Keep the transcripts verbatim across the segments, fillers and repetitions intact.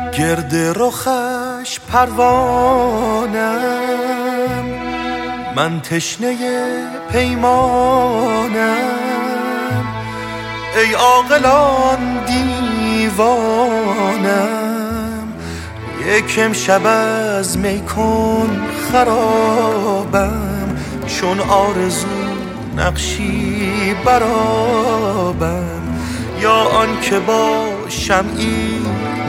گرد رخش پروانم، من تشنه پیمانم. ای عاقلان دیوانم، یک امشب از می کن خرابم. چون آرزو نقشی برابم، یا آن که با شمعی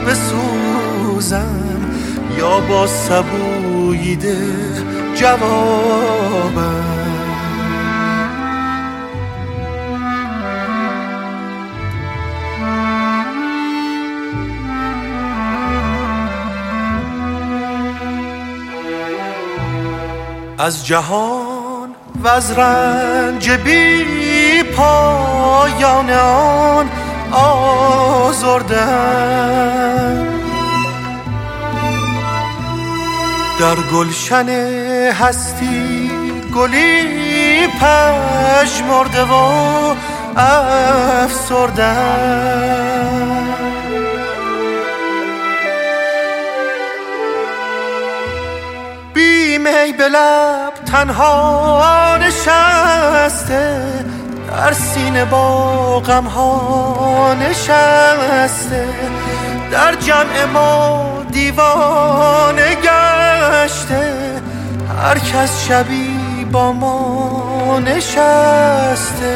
بسوزم، یا با سبوی ده جوابم. از جهان و از رنج بی پایان آن آزردم، در گلشن هستی گلی پژمرده و افسردم. بی می به لب تنها نشسته، در سینه با غم ها نشسته. در جمع ما دیوانه گشته، هر کس شبی با ما نشسته.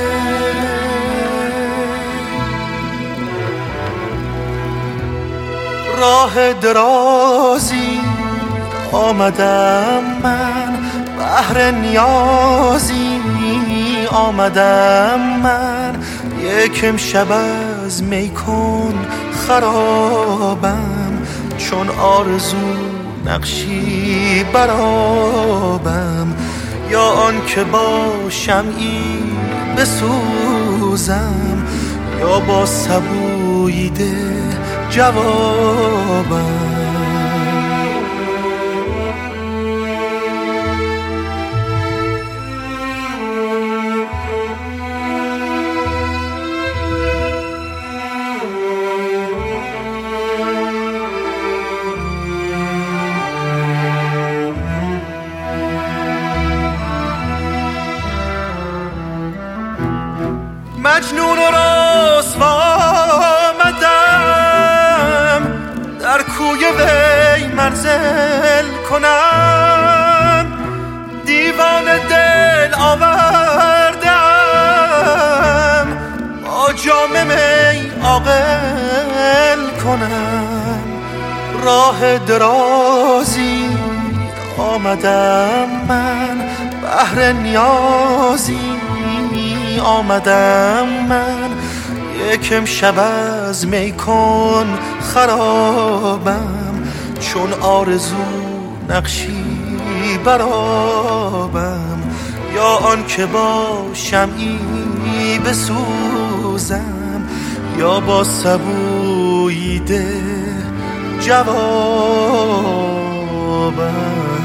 راه درازی آمدم من، بهر نیازی آمدم من. یک امشب از می کن خرابم، چون آرزو نقشی برابم. یا آن که با شمعی بسوزم، یا با سبوی ده جوابم. مجنون و رسوا آمدم، در کوی وی منزل کنم. دیوان دل آوردم، با جام می عاقل کنم. راه درازی آمدم من، بهر نیازی آمدم من. یک امشب از می کن خرابم، چون آرزو نقشی برابم. یا آن که با شمعی بسوزم، یا با سبوی ده جوابم.